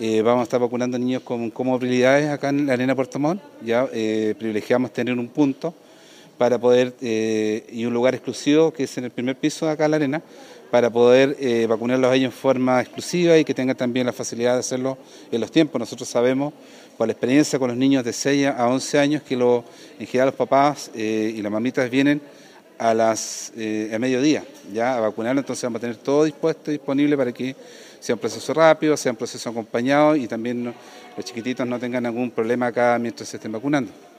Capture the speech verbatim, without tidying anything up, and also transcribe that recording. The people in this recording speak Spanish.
Eh, vamos a estar vacunando niños con comorbilidades acá en la Arena Puerto Montt. Ya eh, privilegiamos tener un punto para poder, eh, y un lugar exclusivo que es en el primer piso de acá en la Arena, para poder eh, vacunarlos a ellos en forma exclusiva y que tengan también la facilidad de hacerlo en los tiempos. Nosotros sabemos, por la experiencia con los niños de seis a once años, que lo, en general los papás eh, y las mamitas vienen a las eh, a mediodía ya a vacunarlo, entonces vamos a tener todo dispuesto y disponible para que sea un proceso rápido, sea un proceso acompañado y también no, los chiquititos no tengan algún problema acá mientras se estén vacunando.